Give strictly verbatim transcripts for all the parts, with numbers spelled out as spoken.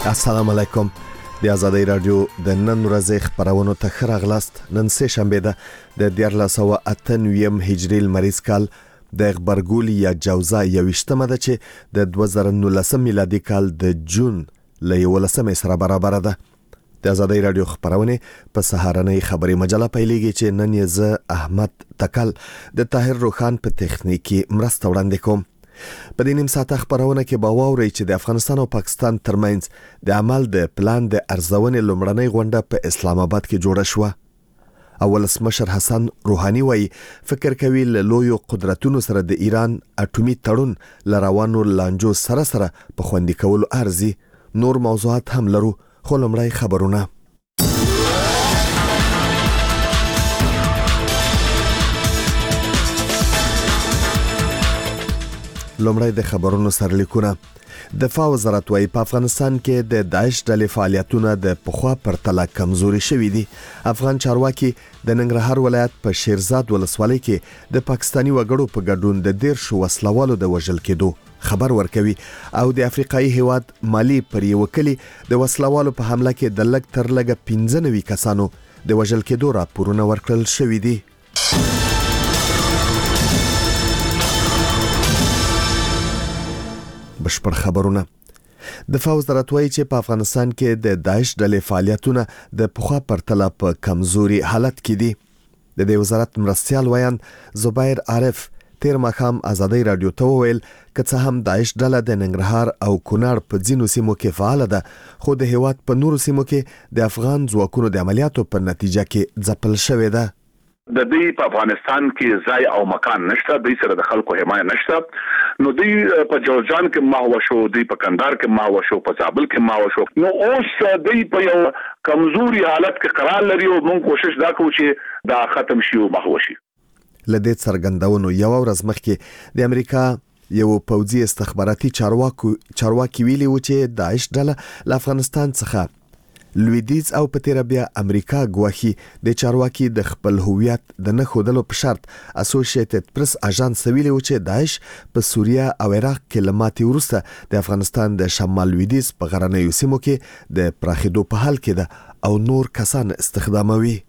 السلام علیکم. د آزادۍ رادیو د نن ورځې خبرونو ته ښه راغلاست. نن سه شنبه ده د دیارلس سوه اته نوي هجري لمریز کال د غبرګول یا جوزا یوشتمه ده چې د دوه زره نولس میلادي کال د جون ل یولسمې سره برابر ده. د آزادۍ رادیو خبرونه په سهارنۍ خبري مجله پیلېږي چې نن یې زه احمد تکل د طاهر روخان په تخنیکی مرسته وړاندې کوم. په دې نیم ساعته خبرونه کې به واورئ چې د افغانستان او پاکستان ترمنځ د عمل د پلان د ارزونې لومړنۍ غونډه په اسلام آباد کې جوړه شوه. اولسمشر حسن روحاني وایي فکر کوي له لویو قدرتونو سره د ایران اټومي تړون لروانو لانجو سره سره په خوندي کولو ارزي. نور موضوعات هم لرو، خو لومړی خبرونه. لومړی د خبرونو سرلیکونه. دفاع وزارت وايي په افغانستان کې د داعش ډلې فعالیتونه د پخوا پرتله کمزوري شوي دي. افغان چارواکي د ننګرهار ولایت په شیرزاد ولسوالۍ کې د پاکستاني وګړو په ګډون د دیرشو وسلوالو د وژل کېدو خبر ورکوي او د افریقایي هیواد مالی پر یو کلی د وسلوالو په حمله کې د لږ تر لږه پنځه نوي کسانو د وژل کېدو راپورونه ورکړل شوي دي. بشپړ خبرونه. دفاع وزارت وايي چې په افغانستان کې د داعش ډلې فعالیتونه د پخوا پرتله په کمزوري حالت کې دي. د دې وزارت مرستیال ویان زبیر عارف تیر ماښام آزادۍ رادیو ته وویل که څه هم داعش ډله د ننګرهار او کونړ په ځینو سیمو کې فعاله ده، خو د هیواد په نورو سیمو کې د افغان ځواکونو د عملیاتو په نتیجه کې ځپل شوې ده. د دې په افغانستان کې ځای او مکان نشته، د سره د خلکو حمایت نشته. نو دوی په جوړجان کې ماهو شو، دوی په کندهار کې ماهو شو، په زابل کې ماهو شو. نو اوس دوی په یو کمزوري حالت کې قرار لري او موږ کوشش دا کوو چې دا ختم شي او ماهو شي. لدې څرګندونو یو ورځ مخکې د امریکا یو پوځي استخباراتي چارواکو چارواکي ویلي و چې داعش ډله له افغانستان څخه لویدیز او په تیر بیا امریکا ګواهي د چارواکي د خپل هویت د نه خودلو په شرط اسوسییټډ پریس اژانس ویلي و چې داعش په سوریه او عراق کې لماتې ورسته د افغانستان د شمال لویدیز په غرنیو سیمو کې د پراخېدو په حال کې ده او نور کسان استخداموي.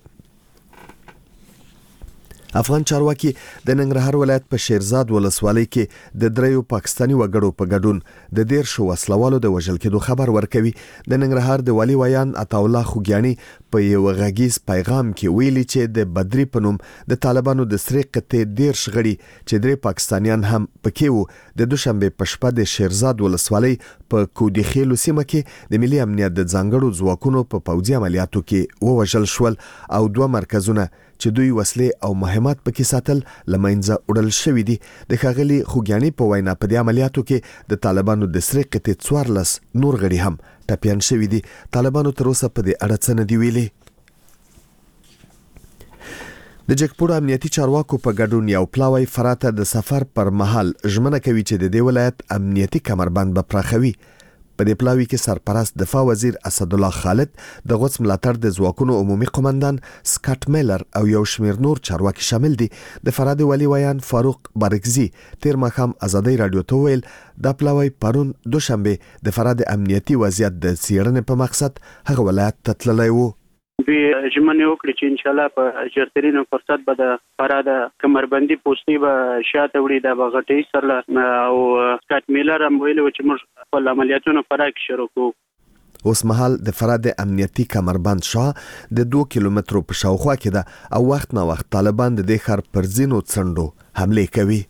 افغان چارواکي د ننګرهار ولایت په شیرزاد ولسوالۍ کې د دریو پاکستاني وګړو په ګډون د دیرشو وسلوالو د وژل کېدو خبر ورکوي. د ننګرهار د والي ویان عطاالله خوګیاني په یو غږیز پیغام کې ویلي چې د بدري په نوم د طالبانو د سرې قطې دیرش غړي چې درې پاکستانیان هم پکې وو د دوشنبه په شپه د شیرزاد ولسوالۍ په کودخیلو سیمه کې د ملي امنیت د ځانګړو ځواکونو په پوځي عملیاتو کې ووژل شول او دوه مرکزونه چې دوی وسلې او مهمات پکې ساتل لمنځه وړل شوي دي. د ښاغلي خوګیاني په وینا په دې عملیاتو کې د طالبانو د سرې قطې څوارلس نور غړي هم ټپیان شوي دي. طالبانو تر اوسه په دې اړه څه نه دي ویلي. د جګپوړو امنیتي چارواکو په ګډون یو پلاوی فراته د سفر پر مهال ژمنه کوي چې د دې ولایت امنیتي کمربند به پراخوي. په دې پلاوی کې سرپرست دفاع وزیر اسد الله خالد، د غوڅ ملاتړ د ځواکونو عمومي قومندان سکاټ میلر او یو شمیر نور چارواکي شامل دي. د فراد والی ویان فاروق بارکزي تیر ماښام آزادۍ رادیو ته ویل دا پلاوی پرون دوشنبه د فراد امنیتي وضعیت د څیړنې په مقصد هغه ولایت ته تللی و. دوی ژمنه وکړه چې ان شاء الله په ژرترینو فرصت به د فراد کمربندي پوسټي به شاته وړي د بغټي سره او سکاټ میلر هم ویلي و چې موږ خپل عملیاتونه فرا کې شروع کوو. اوس مهال د فراد امنیتي کمربند شاه د دوه کیلومترو په شاوخوا کې ده او وخت نه وخت طالبان د دې ښار پر ځینو څنډو حمله کوي.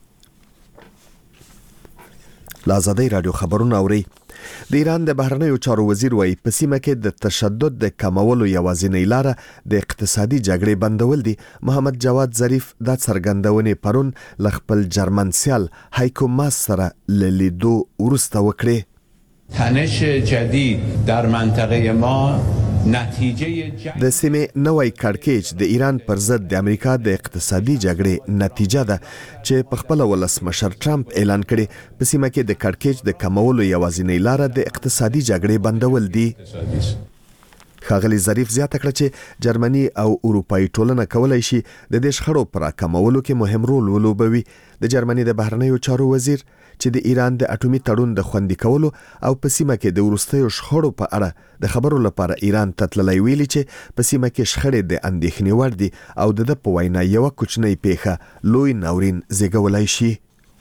له آزادۍ رادیو خبرونه اورئ. د ایران د بهرنیو چارو وزیر وایي په سیمه کې د تشدد د کمولو یوازینۍ لاره د اقتصادي جګړې بندول دي. محمد جواد ظریف دا څرګندونې پرون له خپل جرمن سیال هایکو ماس سره له لیدو وروسته وکړې. تنش جدید در منطقه ما نتیجه د سیمې نوی کړکېچ د ایران پر ضد د امریکا د اقتصادي جګړې نتیجه ده چې په خپل ولسمشر ټرمپ اعلان کړي په سیمه کې د کړکېچ د کمولو یوازینۍ لاره د اقتصادي جګړې بندول دي. ښاغلي ظریف زیاته کړه چې جرمني او اروپایي ټولنه کولای شي د دې شخړو پر راکمولو کې مهم رول ولوبوي. د جرمني د بهرنیو چارو وزیر چې د ایران د اټومي تړون د خوندي کولو او په سیمه کې د وروستیو شخړو په اړه د خبرو لپاره ایران تتللی ویلي چې په سیمه کې شخړې د اندېښنې وړ دي او د په وینا یو کوچنی پیښه لوی ناورین زیږولای شي.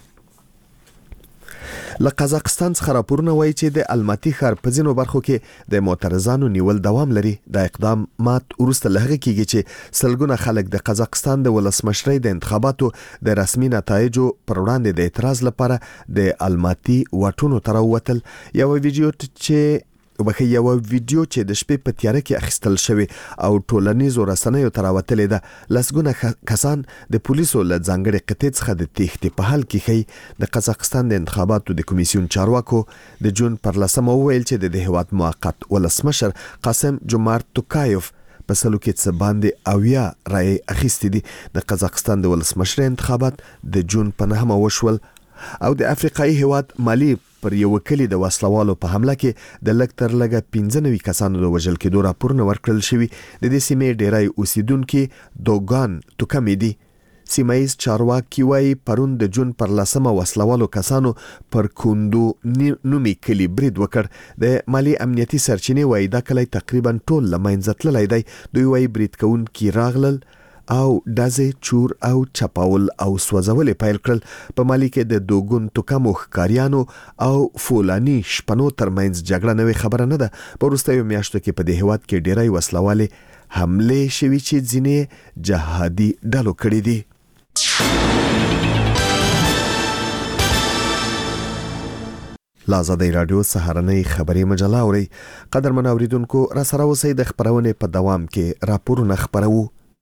له قزاقستان څخه راپورونه وایي چې د الماتي ښار په ځینو برخو کې د معترضانو نیول دوام لري. دا اقدامات وروسته له هغه کېږي چې سلګونه خلک د قزاقستان د ولسمشرۍ د انتخاباتو د رسمي نتایجو پر وړاندې د اعتراض لپاره د الماتي واټونو ته راووتل. یو ویډیو چې وبخې یو ویډیو چې د شپې په تیاره کې اخیستل شوی او ټولنیزو رسنیو ته راوتلې ده لسګونه کسان د پولیسو له ځانګړي قطعې څخه د تېښتې په حال کې ښیي. د قزاقستان د انتخاباتو د کمیسیون چارواکو د جون پر لسمه وویل چې د هېواد موقت ولسمشر قاسم جومارت توکایف په سلو کې څه باندې اویا رایې اخیستې دي. د قزاقستان د ولسمشر انتخابات د جون په نهمه وشول او د افریقایي هېواد مالي پر یو کلی د وسلوالو په حمله کې د لږ تر لږه پنځه نوي کسانو د وژل کېدو راپورونه ورکړل شوي. د دې سیمې ډیری اوسیدونکي دوګان توکمې دي. سیمایز چارواکي وایي پرون د جون پر لسمه وسلوالو کسانو پر کوندو نومي کلی برید وکړ. د مالي امنیتي سرچینې وایي دا کلی تقریبا ټول له منځه تللی دی. دوی وایي برید کوونکي راغلل او ډزې چور او چپاول او سوځول پیل کړل. په مالی کې د دوګون توکمو ښکاریانو او فولاني شپنو ترمنځ جګړه نوې خبره نه ده. په وروستیو میاشتو کې په دې هېواد کې ډیری وسلوالې حملې شوي چې ځینې جهادي ډلو کړي دي. لا آزادۍ راډیو سهارنۍ خبري مجله اوري. قدرمن اوریدونکو را سره اوسئ. د خبرونې په دوام کې راپورونه خبرو.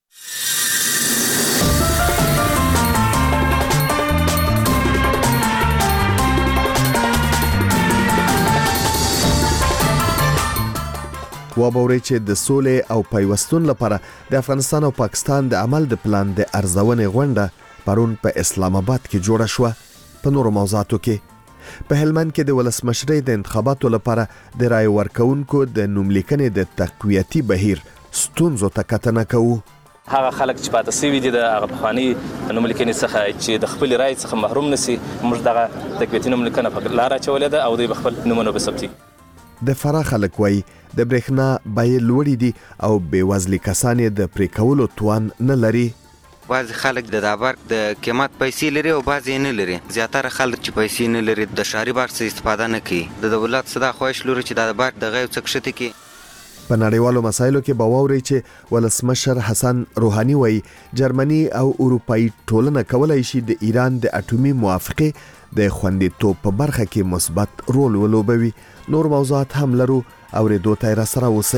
وابوري چې د سولې او پیوستون لپاره د افغانستان او پاکستان د عمل د پلان د ارزونې غونډه پرون په اسلام آباد کې جوړه شوه. په نورو موضوعاتو کې په هلمند کې د ولسمشرۍ د انتخاباتو لپاره د رای ورکوونکو د نوملیکنې د تقویتي بهیر ستونزو ته کتنه کوو. هغه خلک چې پاتې شوي دي د هغه پخواني نوملیکنې څخه چې د خپل رای څخه محروم نشي موږ دغه تقویتي نوملیکنه په لار اچولې ده او دوی خپل نومونه به ثبتي. د فراه خلک وایي د برېښنا بیې لوړې دي او بېوزلي کسان یې د پرې کولو توان نه لري. بعضې خلک د دا برق د قیمت پیسې لري او بعضې یې نه لري. زیاتره خلک چې پیسې نه لري د ښاري برق څخه استفاده نه کوي. د دولت څخه دا خواهش لري چې دا د برق دغه یو څه کښته کړي. په نړیوالو مسایلو کې به واورئ چې ولسمشر حسن روحاني وایي جرمني او اروپایي ټولنه کولی شي د ایران د اټومي موافقې د خوندیتوب په برخه کې مثبت رول ولوبوي. نور موضوعات هم لرو. اورېدو ته یې را سره اوسئ.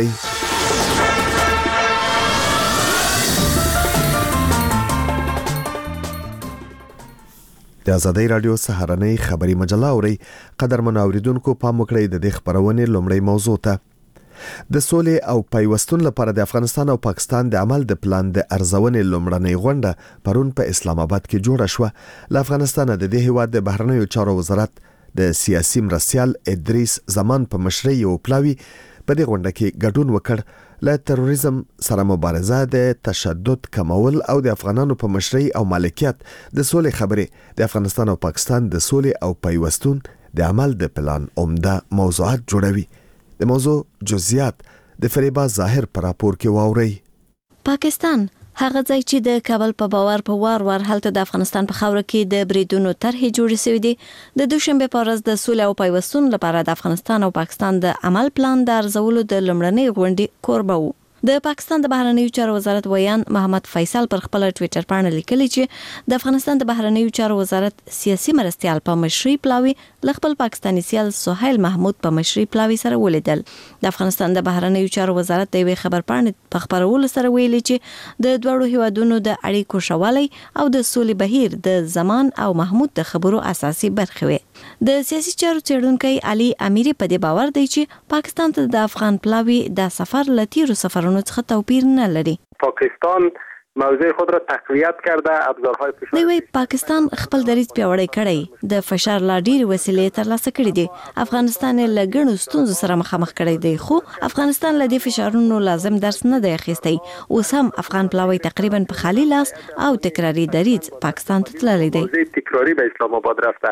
د آزادۍ راډیو سهارنۍ خبري مجله اورئ. قدرمن اوریدونکو پام وکړئ د دې خبرونې لومړی موضوع ته. د سولې او پیوستون لپاره د افغانستان او پاکستان د عمل د پلان د ارزونې لومړنۍ غونډه پرون په اسلام آباد کې جوړه شوه. له افغانستان د دې هېواد د بهرنیو چارو وزارت د سیاسي مرستیال ادریس زمان په مشرۍ یو پلاوي په دې غونډه کې ګډون وکړ. له تروریزم سره مبارزه، د تشدد کمول او د افغانانو په مشرۍ او مالکیت د سولې خبرې د افغانستان او پاکستان د سولې او پیوستون د عمل د پلان عمده موضوعات جوړوي. د موضوع جزئیات د فریبا ظاهر پر راپور کې واوري. پاکستان هغه ځای چې د کابل په باور په وار وار هلته د افغانستان په خاوره کې د بریدونو طرحې جوړې شوې دي. د دوشنبه په ورځ د سولې او پیوستون لپاره د افغانستان او پاکستان د عمل پلان د ارزولو د لومړنۍ غونډې کوربه وو. د پاکستان د بهرنیو چارو وزارت ویان محمد فیصل پر خپل ټوئیټر باندې لیکلی چې د افغانستان د بهرنیو چارو وزارت سیاسي مرستیال په مشرۍ پلاوي ل خپل پاکستاني سیال سهیل محمود په مشرۍ پلاوي سره ولیدل. د افغانستان د بهرنیو چارو وزارت د یوې خبر باندې په خبرولو سره ویلي چې د دوړو هیوادونو د اړیکو شوالي او د سولې بهیر د زمان او محمود د خبرو اساسي برخه وي. د سیاسي چارو څېړونکي علي امیری په دې باور دی چې پاکستان ته د افغان پلاوي د سفر لتیرو سفرونو څخه توپیر نه لري. پاکستان موضوع خود را تقویت کرده، ابزارهای فشار دوی پاکستان خپل دریځ پیاوړی کړی، د فشار لا ډېرې وسیلې ترلاسه کړې دي. افغانستان له ګڼو ستونزو سره مخامخ کړی دی، خو افغانستان له دې فشارونو لازم درس نه دی اخیستی. اوس هم افغان پلاوی تقریبا په خالی لاس او تکراری دریځ پاکستان ته تللی دی. تکراری به اسلام آباد رفته.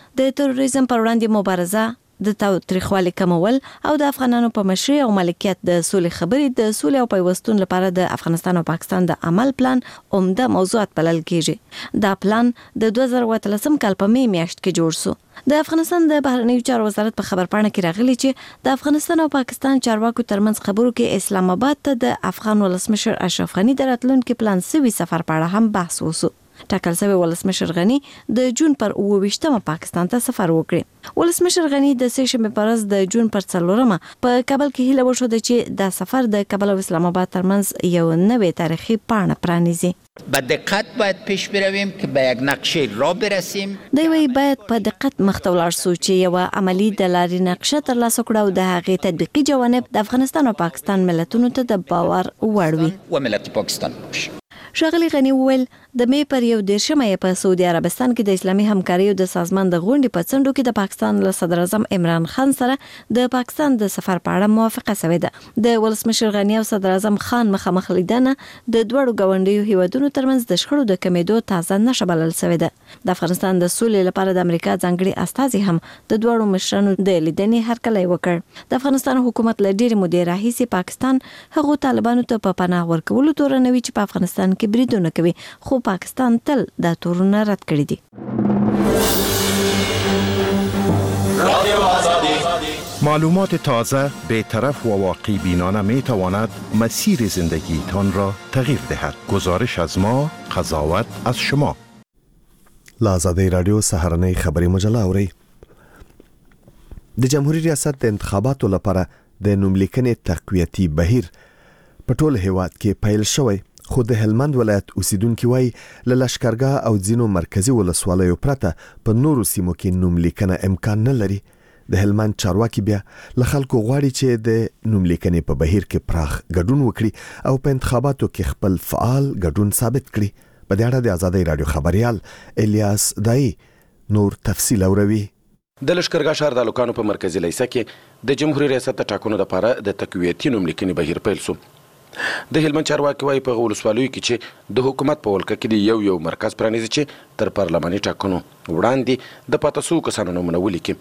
د تروریزم پر وړاندې مبارزه، د تاوتریخوالي کمول او د افغانانو په مشرۍ او ملکیت د سولې خبرې د سولې او پیوستون لپاره د افغانستان او پاکستان د عمل پلان عمده موضوعات بلل کیږي. دا پلان د دوه زره اتلسم کال په می میاشت کې جوړ شو. د افغانستان د بهرنیو چارو وزارت په خبرپاڼه کې راغلي چې د افغانستان او پاکستان چارواکو ترمنځ خبرو کې اسلام آباد ته د افغان ولسمشر اشرف غني د راتلونکي پلان سوي سفر په اړه هم بحث وشو. ټاکل شوی ولسمشر غني د جون پر اوه ویشتمه پاکستان ته سفر وکړي. ولسمشر غني د سه شنبه پر ورځ د جون پر څلورمه په کابل کې هیله وشوده چې دا سفر د کابل او اسلام آباد ترمنځ یو نوې تاریخي پاڼه پرانیزي. با دقت باید پیش برویم که به یک نقشه راه برسیم. دوی باید په دقت مخته ولاړ شو چې یو عملی د لارې نقشه ترلاسه کړو او د هغې تطبیقي جوانب د افغانستان او پاکستان ملتونو ته د باور وړ وي. و ملت پاکستان باشه. ښاغلي غني وویل د می پر یو دیرشمه په سعودي عربستان کې د اسلامي همکارۍ د سازمان د غونډې په څنډو کې د پاکستان له صدر اعظم عمران خان سره د پاکستان د سفر په اړه موافقه شوې ده. د ولسمشر غني او صدر اعظم خان مخامخ لیدنه د دوړو غونډیو هیوادونو ترمنځ د شخړو د کمیدو تازه نښه بلل شوې ده. د افغانستان د سولې لپاره د امریکا ځانګړي استازي هم د دوړو مشرانو د لیدنې هرکلی وکړ. د افغانستان حکومت له ډېرې مودې راهیسې پاکستان هغو طالبانو ته په پناه ورکولو تورنوي چې په افغانستان کې بریدونه کوي، خو پاکستان تل دا تورونه رد کړی دي. معلومات تازه، بی‌طرف و واقع بینانه می تواند مسیر زندگیتان را تغییر دهد. گزارش از ما، قضاوت از شما. له آزادۍ راډیو سهارنۍ خبري مجله اورئ. د جمهوریت ریاست د انتخاباتو لپاره د نوملیکنې تقویتي بهیر په ټول هیواد کې پیل شوی، خو د هلمند ولایت اوسیدونکي وایي له لښکرګاه او ځینو مرکزي ولسوالیو پرته په نورو سیمو کې نوملیکنه امکان نه لري. د هلمند چارواکي بیا له خلکو غواړي چې د نوملیکنې په بهیر کې پراخ ګډون وکړي او په انتخاباتو کې خپل فعال ګډون ثابت کړي. په دې اړه د آزادۍ راډیو خبريال الیاس دای نور تفصیل اوروي. د لښکرګاه ښار د الوکانو په مرکزي لیسه کې د جمهوریت ریاست د ټاکنو لپاره د تقویتي نوملیکنې بهیر پیل شو. د هلمند چارواکي وايي په ولسوالیو کې چې د حکومت په ولکه کې یو یو مرکز پرانیزي چې تر پارلماني ټاکنو وړاندې د پاتې شوو کسانو نومونه ولیکي.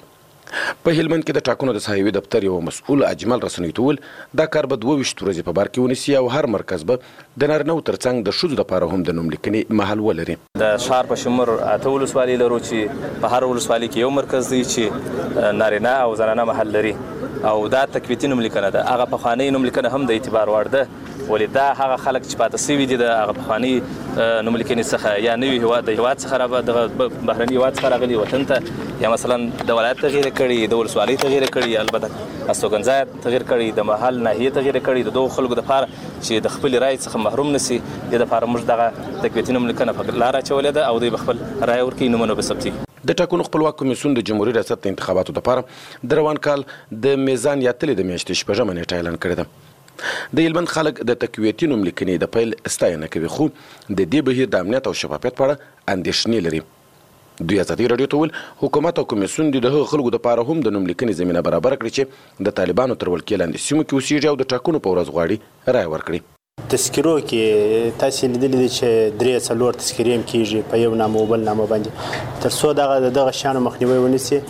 په هلمند کې د ټاکنو د صحیوي دفتر یو مسؤل اجمل رسنۍ ته وویل دا کار به دوه ویشت ورځې په بار کې ونیسي او هر مرکز به د نارینهو ترڅنګ د ښځو دپاره هم د نوملیکنې محل ولري. د ښار په شمول اته ولسوالۍ لرو چې په هر ولسوالۍ کې یو مرکز دی چې نارینه او زنانه محل لري او دا تقویتي نوملیکنه ده. هغه پخوانۍ نوملیکنه هم د اعتبار وړ ده، ولې دا هغه خلک چې پاتې شوي دي د هغه پخواني نوملیکنې څخه یا نوي هیواد د هیواد څخه را د بهرني هیواد څخه راغلي وطن ته، یا مثلا د ولایت تغییر کړي، د ولسوالۍ تغییر کړي، البته استوګنځای تغییر کړي، د محل ناحیې تغییر کړي. د دغو خلکو دپاره چې د خپلې رایې څخه محروم نشي، دې دپاره موږ دغه تقویتي نوملیکنه په لاره اچولې ده او دوی به خپل رایه ورکوي، نومونه به ثبتي. د ټاکنو خپلواک کمیسیون د جمهوریت ریاست د انتخاباتو لپاره د روان کال د میزان یا تلې د میاشتې شپږمه نیټه اعلان کړې ده. د هلمند خلک د تقویتي نوملیکنې د پیل ستاینه کوي، خو د دې بهیر د امنیت او شفافیت په اړه اندېښنې لري. دوی آزادۍ راډیو ته وویل حکومت او کمیسیون د هغو خلکو دپاره هم د نوملیکنې زمینه برابره کړي چې د طالبانو تر ولکې لاندې سیمو کې اوسېږي او د ټاکنو په ورځ غواړي رایه ورکړي. تذکرو کې تاسې لیدلي دي چې درې څلور تذکرې هم کېږي په یو نامه او بل نامه باندې، تر څو دغه د دغه شیانو مخنیوی ونیسي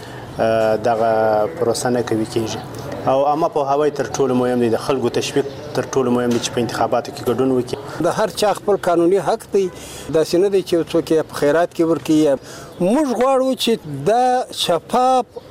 دغه پروسه نه کوي کېږي. او اما په هوای تر ټولو مهم دی د خلکو تشویق تر ټولو مهم دی چې په انتخاباتو کې ګډون وکړي. د هر چا خپل قانوني حق دی، داسې نه دی چې څوک یې په خیرات کې ورکړي. موږ غواړو چې دا شفاف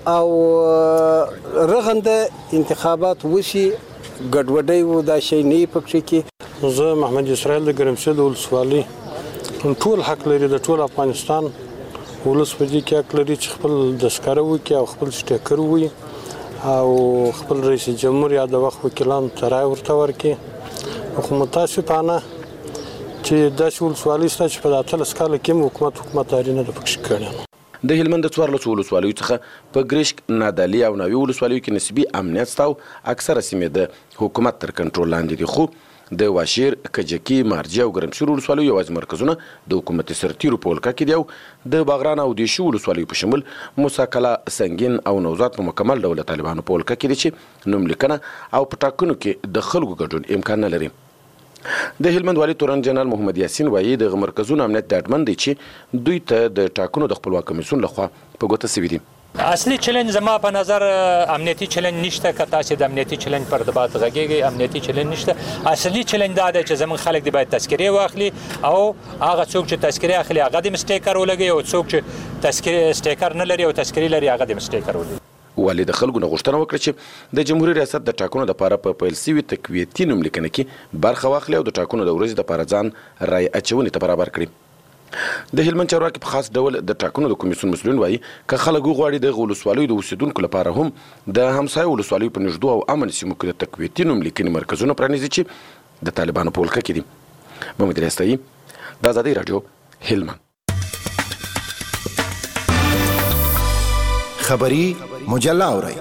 او رغنده انتخابات وشي، ګډوډۍ و دا شی نه یې پکې کې. زه محمد اسرائیل د ګرمسیر د ولسوالۍ ټول حق لري، د ټول افغانستان ولس په دې کې حق لري چې خپل دسکره وکړي او خپل سټیکر ووي او خپل رئیس جمهور یا د وخت وکیلانو ته رایه ورته ورکړي. خو متاسفانه چې داسې ولسوالۍ شته چې په اتلس کاله کې هم حکومت حکومتداري نه ده پکې کړې. د هلمند د څوارلسو ولسوالیو څخه په ګرشک، نادعلي او ناوې ولسوالیو کې نسبي امنیت شته او اکثره سیمې د حکومت تر کنټرول لاندې دي، خو د واشیر، کجکي، مارجې او ګرمسیر ولسوالیو یوازې مرکزونه د حکومتي سرتیرو په ولکه کې دي او د باغران او دیشو ولسوالیو په شمول موسی کلا، سنګین او نوزاد په مکمل ډول طالبانو په ولکه کې دي چې نوملیکنه او په ټاکنو کې د خلکو ګډون امکان نه لري. د هلمند والي تورن جنرال محمد یاسین وایي د مرکزونو امنیت ډاډمن دی چې دوی ته د ټاکنو د خپلواک کمیسیون لخوا په ګوته سوي دي. اصلي چلنج زما په نظر امنیتي چلنج نشته که تاسو د امنیتي چلنج پر دبات غږیږي امنیتي چلنج نشته. اصلي چلنج دا دی چې زمون خلک دی باید تذکره واخلي او هغه څوک چې تذکره اخلي هغه د مسټیکر ولګي او څوک چې تذکره سټیکر نه لري او تذکره لري هغه د مسټیکر ولګي. والي د خلکو نه غوښتنه وکړه چې د جمهوریت ریاست د ټاکنو لپاره په پیل سوي تقویتي نوملیکنه کې برخه واخلي او د ټاکنو د ورځې لپاره ځان رای اچونې ته برابر کړي. د هلمند چارواکي په خاص ډول د ټاکنو د کمیسیون مسؤلین وایي که خلک وغواړي د ولسوالیو د اوسیدونکو لپاره هم د همسایه ولسوالیو په نږدو او امن سیمو کې د تقویتي نوملیکنې مرکزونه پرانیزي چې د طالبانو په ولکه کې دي. محمد ریاستایي، د ازادۍ راډیو، هلمند. خبری مجله اورئ.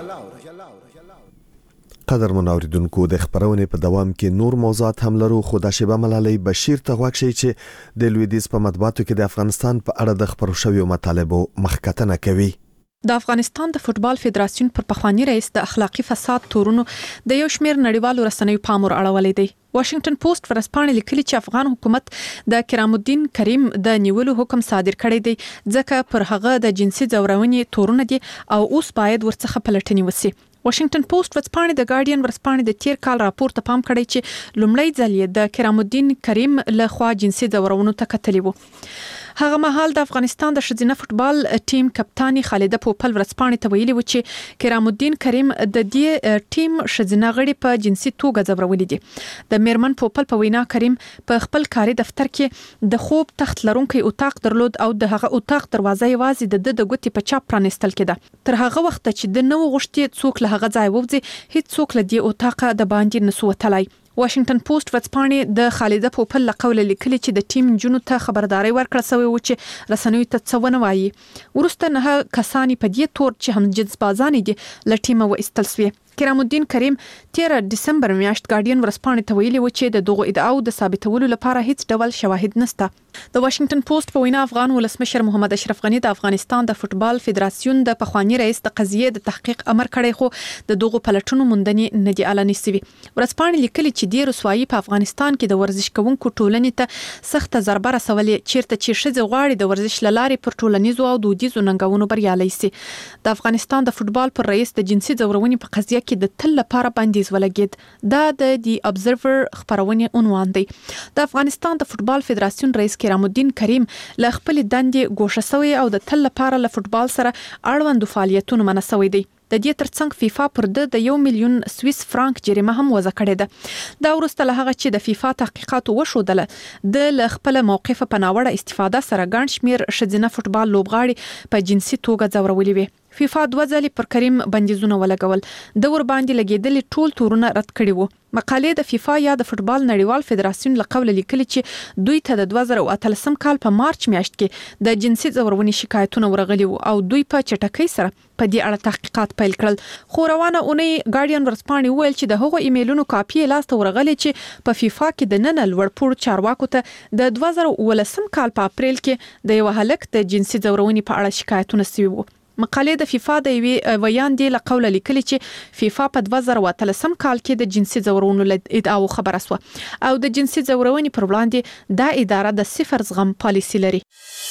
قدر منوریدونکو د خبرونې په دوام کې نور موضوعات هم لرو، خو د شیبه ملالۍ بشیر ته غوښ شي چې د لویدیځ په مطبوعاتو کې د افغانستان په اړه د خبرو شویو مطالبو مخکتنه کوي. د افغانستان د فوتبال فدراسیون پر پخوانی رئیس د اخلاقی فساد تورونو د یو شمیر نړیوالو رسنیو پام ور اړولې دی. واشنگټن پوسټ ورسپانې لیکلي چې افغان حکومت د کرام الدین کریم د نیولو حکم صادر کړی دی ځکه پر هغه د جنسي ځورونې تورونه دي او اوس باید ورڅخه پلټنې وشي. واشنگټن پوسټ ورسپانې د ګارډین ورسپانې د تیر کال راپور ته پام کړی چې لومړی ځل یې د کرام الدین کریم له خوا جنسي ځورونو ته کتلي وو. هغه مهال د افغانستان د ښځینه فوتبال ټیم کپتانی خالده پوپل ورسپانې ته ویلي و چې کرام الدین کریم د دې ټیم ښځینه غړي په جنسي توګه ځورولې دي. د میرمن پوپل په وینا کریم په خپل کاري دفتر کې د خوب تخت لرونکي اتاق درلود او د هغه اتاق دروازه یوازې د د ګوتې په چاپ پرانستل کېده. تر هغه وخت چې د نو غوښتي څوک له هغه ځای ووځي هیڅ څوک له دې اتاقه د باندې نسو وتلای. واشنگټن پوسټ ورسپانې د خالده پوپل له قوله لیکلي چې د ټیم جنونو ته خبرداري ورکړه شوې و چې رسنیو ته څه ونه وایي. وروسته نه کسانی په دې تور چې هم جنس بازان دي له ټیمه و ایستل شوی. کرام الدین کریم تیر دسمبر میاشت ګارډین ورسپانې ته ویلي و چې د دغه ادعاو د ثابتولو لپاره هیڅ ډول شواهد نشته. د واشنگټن پوسټ په وینا افغان ولسمشر محمد اشرف غنی د افغانستان د فوتبال فدراسیون د پخوانی رئیس د قضیې د تحقیق امر کړی خو د دغه پلټونو موندنې نه دی اعلان شوی. ورسپانې لیکلي چې د رسوایی په افغانستان کې د ورزش کوونکو ټولنې ته سخت ضربه رسولې چیرته چې ښځې غواړي د ورزش لارې پر ټولنیزو او دودیزو ننګونو بریالي شي. د افغانستان د فوتبال پر رئیس د جنسي ځورونې په قضیه کې د تل لپاره بندیز ولګید. دا د دی ابزرور خبرونه عنوان دی. د افغانستان د فوتبال فدراسیون رئیس کرام الدین کریم له خپل دندې ګوښه شوی او د تل لپاره له فوتبال سره اړوند فعالیتونو منع شوی دی. د دې ترڅنګ فیفا پر د یو میلیون سویس فرانک جریمه هم وضع کړې ده. دا وروسته له هغه چې د فیفا تحقیقات وشودله د خپل موقف په ناوړه استفاده سره ګڼ شمیر ښځینه فوتبال لوبغاړي په جنسي توګه ځورولې وي. فیفا دوه ځلې پر کریم بندیزونه ولګول. د ور باندې لګیدل ټول تورونه رد کړي وو. مقالې د فیفا یا د فوتبال نړیوال فدراسیون له قوله لیکلي چې دوی ته د دوه زره اتلسم کال په مارچ میاشت کې د جنسي ځورونې شکایتونه ورغلي وو او دوی په چټکۍ سره په دې اړه تحقیقات پیل کړل. خو روانه اونۍ ګارډین ورسپانې ویل چې د هغو ایمیلونو کاپی لاس ته ورغلي چې په فیفا کې د نن لوړپوړو چارواکو ته د دوه زره ولسم کال په اپریل کې د یو هلک د جنسي ځورونې په اړه شکایتونه شوي وو. مقالې د فیفا د یوې ویاندې له قوله لیکلي چې فیفا په دوه زره اتلسم کال کې د جنسي ځورونو له ادعاو خبره شوه او د جنسي ځورونې پر وړاندې دا اداره د صفر زغم پالیسي لري.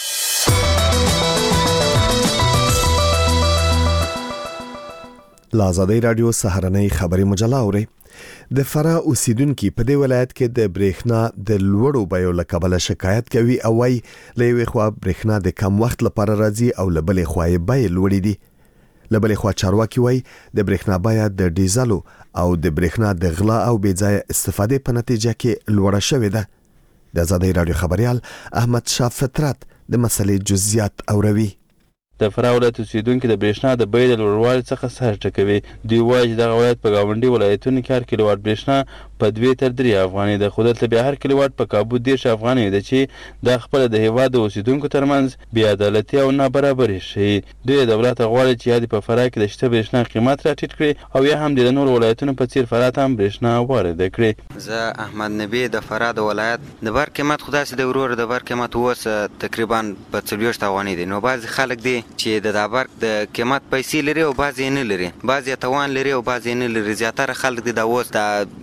له ازادۍ راډیو سهارنۍ خبري مجله اورئ. د فراه اوسیدونکو په دې ولایت کې د برېښنا د لوړو بیو له کبله شکایت کوي او وايي له یوې خوا برېښنا د کم وخت لپاره راځي او له بلې خوا یې بیې لوړې دي. له بلې خوا چارواکي وايي د برېښنا بیه د ډیزلو او د برېښنا د غلا او بې ځایه استفادې په نتیجه کې لوړه شوې ده. د ازادۍ راډیو خبريال احمد شاه فطرت د مسلې جزئیات اوروي. د فراه ولایت اوسیدونکو د برېښنا د بیې د لوړوالي څخه سر ټکوي. دوی وایي چې دغه ولایت په ګاونډي ولایتونو کې هر کیلووات برېښنا په دوه تر درې افغانۍ ده، خو دلته بیا هر کیلووات په کابو دېرش افغانۍ ده چې دا خپله د هېواد د اوسیدونکو ترمنځ بېعدالتي او نابرابري ښیي. دوی دولت غواړي چې یا د په فراه کې د شته برېښنا قیمت راټیټ کړي او یا هم د نورو ولایتونو په څیر فراه ته هم برېښنا وارده کړي. زه احمد نبی د فراه د ولایت د بر قیمت خو داسې دی ورور د بر قیمت اوس تقریبا په څلوېښت افغانۍ دی. نو بعضې خلک دي چې د دا بر د قیمت پیسې لري او بعضې یې نه لري، بعضې یې توان لري او بعضې یې نه لري. زیاتره خلک دي دا اوس د بې پولي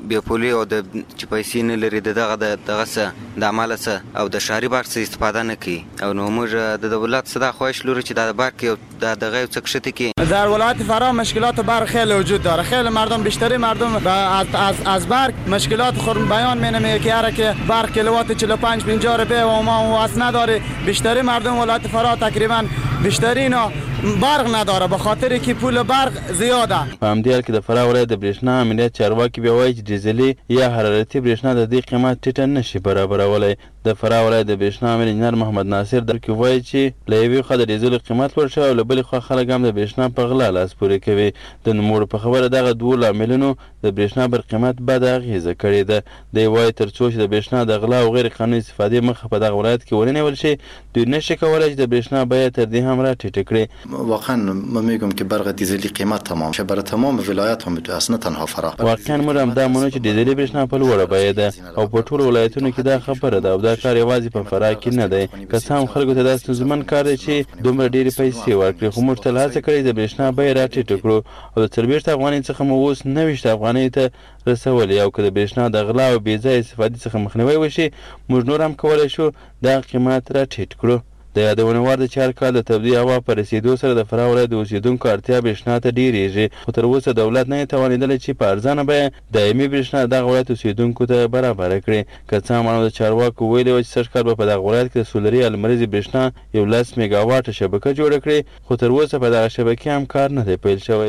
پټرولي او د چې پیسې نه لري دغه د دغه څه د عمله څه او د شهري بانک څخه استفاده نه کوي او نو موږ د دولت صدا خواهش لرو چې د بانک د دغه څه کشته کی در ولایت فرا مشکلات برق خیلی وجود داره. خیلی مردم بیشتری مردم از از از برق مشکلات خود بیان مینه که هر که برق کیلووات چهل و پنج پنجاه روپیه و ما واسه نداره. بیشتری مردم ولایت فرا تقریبا بیشتری برق نداره به خاطر که پول برق زیاده. په همدې حال کې د فراه ولایت د برېښنا امنیت چارواکي بیا وایي چې ډیزلي یا حرارتي برېښنا د دې قیمت ټیټه نشي برابرولی. د فراه ولایت د برېښنا امیر انجینر محمد ناصر در کې وایي چې له یوې خوا د ډیزلو قیمت لوړ شوی او له بلې خوا خلک هم د برېښنا په غلا لاس پورې کوي. د نوموړو په خبره دغه دوو لاملونو د برېښنا پر قیمت بده اغېزه کړې ده. دی وایي تر څو چې د برېښنا د غلا او غیر قانوني استفادې مخه په دغه ولایت کې ونیول شي دوی نشي کولی چې د برېښنا بیه تر دې هم راټیټه کړي. واقعا من میگم که برق دیزلی قیمت تمام شه برای تمام ولایت هم اصلا تنها فرا. واقعا موږ هم دا منو چې دیزلي برېښنا په لوړه بیه ده او په ټولو ولایتونو کې دا خبره ده او دا کار یوازې په فراه کې نه دی. که څه هم خلکو ته دا ستونزمن کار دی چې دومره ډېرې پیسې ورکړي خو موږ تل هڅه کړې د برېښنا بیه راټیټه کړو او د څلوېښت افغانۍ څخه مو اوس نوېښت افغانۍ ته رسولې او که د برېښنا د غلا او بېځایه استفادې څخه مخنیوی وشي موږ نور هم کولی شو دا قیمت راټیټ کړو. د یادونه وړ ده چې هر کال د تودې هوا په رسېدو سره د فراه ولایت د اوسېدونکو اړتیا برېښنا ته ډېرېږي خو تر اوسه دولت نه یې توانېدلی چې په ارزانه بیه دایمي برېښنا دغه ولایت اوسېدونکو ته برابره کړي. که څه هم د چارواکو ویلي وه چې سږ کال به په دغه ولایت کې د سولري یا لمریزې برېښنا یو لس میګاواټه شبکه جوړه کړي خو تر اوسه په دغه شبکې هم کار نه دی پیل شوی.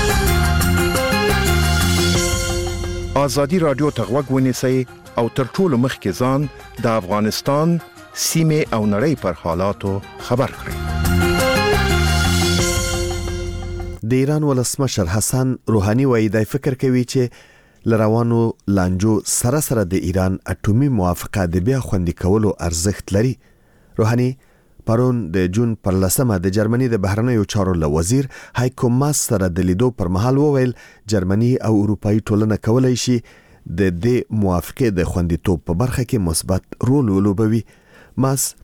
ازادي راډیو ته غوږ ونیسئ او تر ټولو مخکې ځان د افغانستان سیمه او نړۍ پر حالاتو خبر کړئ. د ایران ولسمشر حسن روحاني وایي د فکر کوي چې لروانو لانجو سره سره د ایران اټومي موافقه د بیا خوندي کولو ارزښت لري. روحاني پرون د جون پر لسمه د جرمني د بهرنیو چارو له وزیر هایکو ماس سره د لیدو پر مهال وویل جرمني او اروپایي ټولنه کولای شي د دې موافقه د خوندیتوب په برخه کې مثبت رول ولوبوي. ماس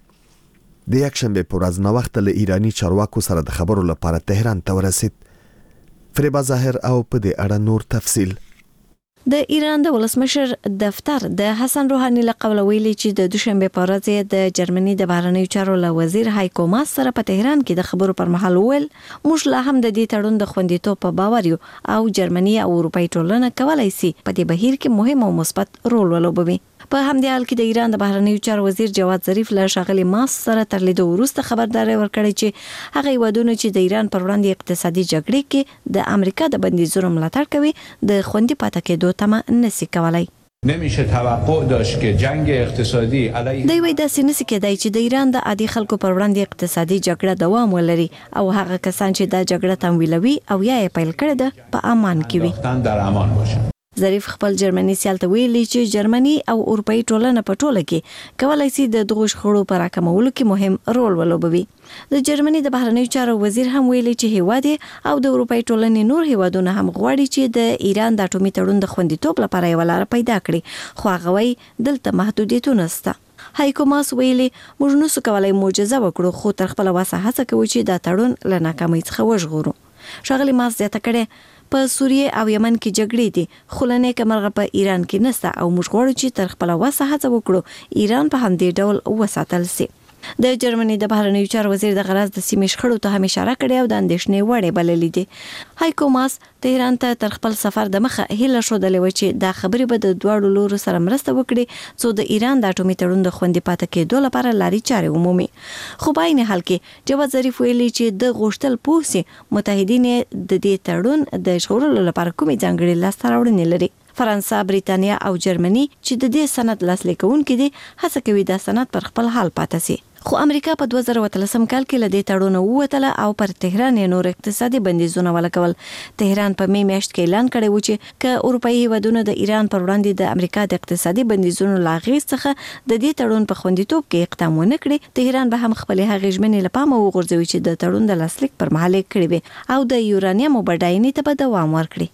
د یکشنبه په ورځ نو وخت له ایرانی چارواکو سره د خبرو لپاره تهران ته ورسید. فریبا ظاهر او په دې اړه نور تفصیل. د ایران د ولسمشر دفتر د حسن روحاني له قوله ویلي چې د دوشنبه په ورځ د جرمني د بهرنیو چارو له وزیر هایکو ماس سره په تهران کې د خبرو پر مهال وویل موږ لا هم د دې تړون د خوندیتوب په باور یو او جرمني او اروپایي ټولنه کولای شي په دې بهیر کې مهم او مثبت رول ولوبوي. په همدې حال کې د ایران د بهرنیو چارو وزیر جواد ظریف له ښاغلي ماس سره تر لیدو وروسته خبرداري ورکړې چې هغه ودونه چې د ایران پر وړاندې اقتصادي جګړې کې د امریکا د بندیزونو ملاتړ کوي د خوندي پاتې کېدو تمه نشي کولای. نمیشه توقع داشت که جنگ اقتصادی علیه دوی وایي داسې نشي کېدای چې د ایران د عادي خلکو پر وړاندې اقتصادي جګړه دوام ولري او هغه کسان چې دا جګړه تمویلوي او یا یې پیل کړې ده په امان کې وي. در امان باشه. ظریف خپل جرمني سیال ته ویلي چې جرمني او اروپایي ټولنه په ټوله کې کولای شي د دغه شخړو پر راکمولو کې مهم رول ولوبوي. د جرمني د بهرنیو چارو وزیر هم ویلي چې هیواد او د اروپایي ټولنې نور هیوادونه هم غواړي چې د ایران د اټومي تړون د خوندیتوب لپاره یو لار پیدا کړي خو هغه وايي دلته محدودیتونه شته. هایکو ماس ویلي موږ نسو کولای معجزه وکړو خو تر خپل واسه هڅه کوو چې دا تړون له ناکامۍ څخه وژغورو. ښاغلي ماس زیاته کړې په سوریه او یمن کې جګړې دي خو لنې کمرغه په ایران کې نشته او موږ غواړو چې تر خپل واسه هڅه وکړو ایران په همدې ډول وساتل شي. د جرمني د بهرنیو چارو وزیر د غرض د سیمې شخړو ته هم اشاره کړې او د اندېښنې وړې بللې دي. هایکو ماس تهران ته تر خپل سفر د مخه هیله ښودلې و چې دا خبرې به د دواړو لورو سره مرسته وکړي څو د ایران د اټومي تړون د خوندي پاتې کېدو لپاره لارې چارې ومومي. خو په عین حال کې جواد ظریف ویلي چې د غوښتل پوسي متحدین د دې تړون د ژغورلو لپاره کومې ځانګړې لاسته راوړنې لري. فرانسه، بریتانیا او جرمني چې د دې سند لاسلیک کوونکي دي هڅه کوي دا سند پر خپل حال پاتې شي. خو امریکا په دوه زره اتلسم کال کې له دې تړون ووتله او پر تهران یې نور اقتصادي بندیزونه ولګول. تهران په می میاشت کې اعلان کړی و چې که اروپایي هیوادونه د ایران پر وړاندې د امریکا د اقتصادي بندیزونو لاغېز څخه د دې تړون په خوندیتوب کې اقدام ونه کړي تهران به هم خپل هغې ژمنې له پامه وغورځوي چې د تړون د لاسلیک پر مهال یې کړې وي او د یورانیم بډاینې ته به دوام ورکړي.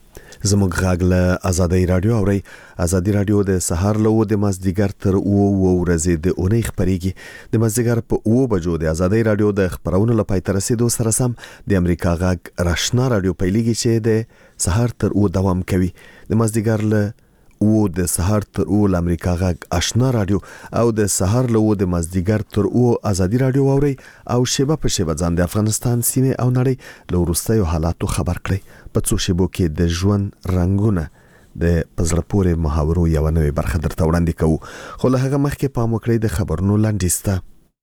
زموږ غږ له ازادي رادیو اوري. ازادي رادیو د سهار له و د مازدیګر تر او و ورځې د اونۍ خبريږي. د مازدیګر په او بجو د ازادي رادیو د خبرونو لپاره تر رسیدو سره سم د امریکا غږ راشنا رادیو پیلېږي چې د سهار تر او دوام کوي. د مازدیګر له و د سحر تر او امریکا غږ آشنا رادیو او د سحر له د مازدیګر تر او ازادي رادیو اوري او شیبه په شیبه ځان د افغانستان سیمه او نړۍ له وروستیو حالاتو خبر کړي. په څو شیبو کې د ژوند رنگونه د پزړه پورې محاورو یو نوې برخه درته وړاندې کوو، خو له هغه مخکې پام وکړئ د خبرونو لنډیز ته.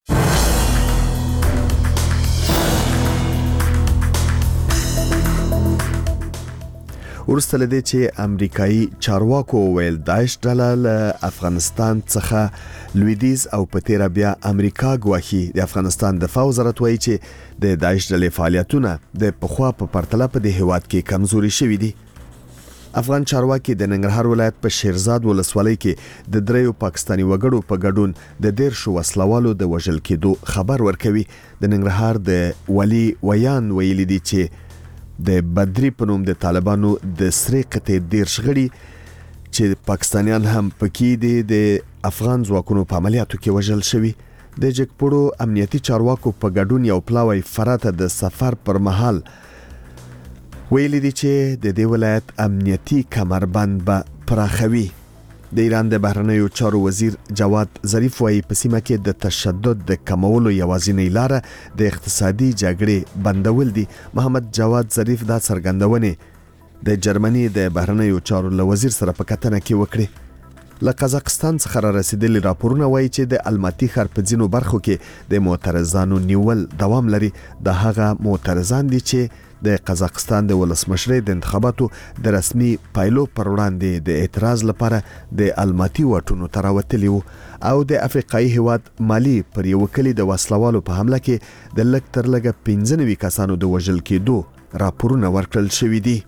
ورسته لدې چې امریکایي چارواکو ویل داعش ډله له افغانستان څخه لویدیز او په تیر بیا امریکا ګواهي د افغانستان دفاع وزارت وایي چې د داعش ډلې فعالیتونه د پخوا په پرتله په دې هیواد کې کمزوري شوي دي. افغان چارواکي د ننګرهار ولایت په شیرزاد ولسوالۍ کې د دریو پاکستاني وګړو په ګډون د دیرشو وسلوالو د وژل کېدو خبر ورکوي. د ننګرهار د ولی ویان ویلي دي چې د بدري په نوم د طالبانو د سرې قطې دیرش غړي چې پاکستانیان هم پکې دي د افغان ځواکونو په عملیاتو کې وژل شوي. د جګپوړو امنیتي چارواکو په ګډون یو پلاوی فرات د سفر پر مهال ویلي دي چې د دې ولایت امنیتي کمربند به پراخوي. د ایران د بهرنیو چارو وزیر جواد ظریف وايي په سیمه کې د تشدد د کمولو یوازینۍ لاره د اقتصادي جګړې بندول دي. محمد جواد ظریف دا څرګندونه د جرمني د بهرنیو چارو له وزیر سره په کتنه کې وکړي. له قزاقستان څخه را رسیدلي راپورونه وایي چې د الماتي ښار په ځینو برخو کې د معترضانو نیول دوام لري. د هغه معترضان دي چې د قزاقستان د ولسمشرۍ د انتخاباتو د رسمي پایلو پر وړاندې د اعتراض لپاره د الماتي واټونو ته راوتلي وو او د افریقایي هیواد مالی پر یو کلی د وسلوالو په حمله کې د لږ تر لږه پنځه نوي کسانو د وژل کېدو راپورونه ورکړل شوي دي.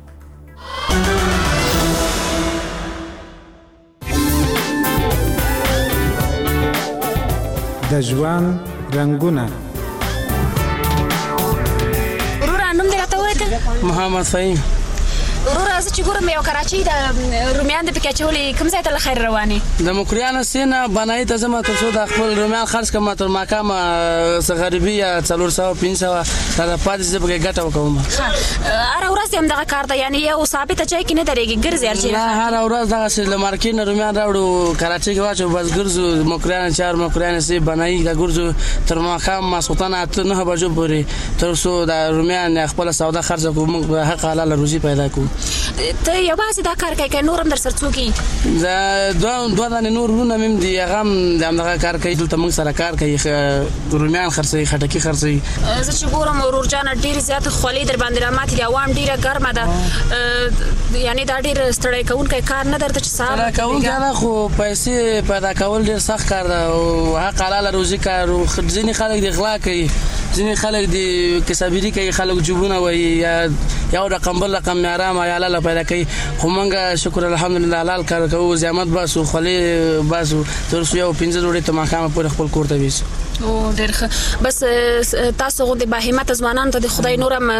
د ژوند رنگونه محمد فهیم ورور از چې ګورم یو کراچۍ د رومیان د پکې چولې کوم ځای ته لخر رواني د مکریانو سینه بنای ته زما ته څو د خپل رومیان خرڅ کما تر ماقام سغریبي یا څلور سوه پنځه سوه دا پاتې چې به ګټه وکوم. هر ورځ هم دغه کار ده، یعنی یو ثابت ځای کې نه درېږي ګرځي ارچې نه هر ورځ دغه چې له مارکیټ نه رومیان راوړو کراچۍ کې واچو بس ګرځو مکریان چار مکریان سي بنای دا ګرځو تر ماقام ماسوتان اته نه بجو پورې تر څو د رومیان خپل سودا خرڅ کوم حق حلال روزي پیدا کوم. ته یو باسي دا کار کوي که نور هم در سره څوک دي؟ دوه دوه دانې نور ورونه مې هم دي، هغه هم د همدغه کار کوي، دلته موږ سره کار کوي، رومیان خرڅوي، خټکي خرڅوي. زه چې ګورم ورور جانه ډېرې زیاتې خولۍ در باندې راماتې دي، هوا هم ډېره ګرمه ده، یعنې دا ډېر ستړی کوونکی کار نه درته چې سهار ستړی کوونکی نه، خو پیسې پیدا کول ډېر سخت کار ده او حق حلاله روزي کار. ځینې خلک د غلا کوي، ځینې خلک د کسابیري کوي، خلک جوبونه وایي یا یو رقم بل رقم آرام یا حلال پیدا کوي. خو موږ شکر الحمدلله حلال کار کوو، زحمت باسو، خولۍ باسو تر څو یو پنځه ډوډۍ ته ماښامه پورې خپل کور ته ویسو. او ډېر ښه. بس تاسو غوندې باهمته ځوانانو ته د خدای نور هم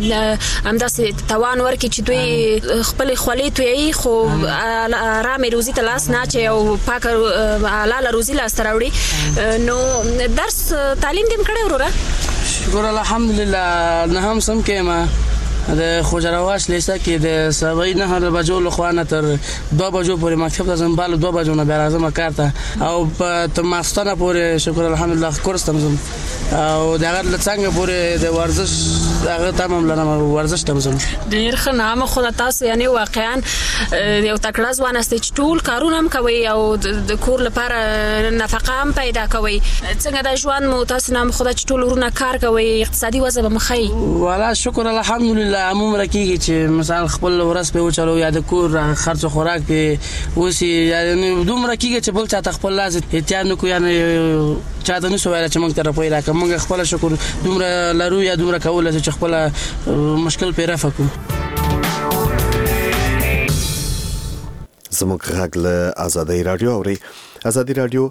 همداسې توان ورکړي چې دوی خپلې خولۍ تویوي خو ارامې روزي ته لاس نه اچوي او پاکه حلاله روزي لاسته راوړي. نو درس تعلیم دې هم کړی وروره؟ شکر الحمدلله نه هم سم کېم د خوجرواش لیسه کې د سوي نه بجو له خوانه تر دوه بجو پورې مکتب ته ځم، بل دوه بجو نه بیا راځم کار ته او په تماستانه پورې شکر الحمدلله کورس ته ځم او دغه څنګه پورې د ورزش هغه تمام لرم، ورزش ته ځم. ډېر ښه نامه خو تاسو یعنی واقعا یو تکړه ځوان استئ چې ټول کارونه هم کوي او د کور لپاره نفقه هم پیدا کوي. څنګه د ژوند مو تاسو نام خدای چې ټول ورونه کار کوي، اقتصادي وضع به مخې؟ والا شکر الحمدلله عموم رکیږي چې مثلا خپل ورځ په وچلو یا د کور خرڅ خوراک په وسی یعنی دومره کیږي چې بل چاته خپل لازم احتیاط نکو، یعنی چاته نو سوال چې موږ طرف پیدا کوم، موږ خپل شکر دومره لرو یا دومره کول چې خپل مشکل پیدا فکو. زموږ غږ له آزادۍ رادیو اوري. آزادۍ رادیو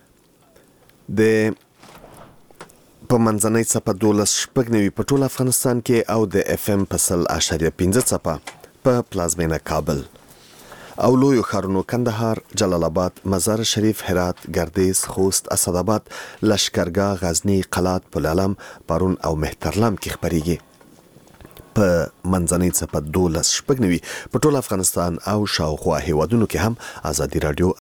د په منځنۍ څپه دولس شپږ نوي په ټول افغانستان کې او د اف ام په سل اشاریه پنځه څپه په پلازمینه کابل او لویو ښارونو کندهار، جلال آباد، مزار شریف، هرات، ګردیز، خوست، اسداباد، لشکرګاه، غزنی، قلات، پل علم، پارون او مهترلام کې خبريږي. په منځنۍ څپه دولس شپږ نوي په ټول افغانستان او شاوخوا هیوادونو کې هم ازادي رادیو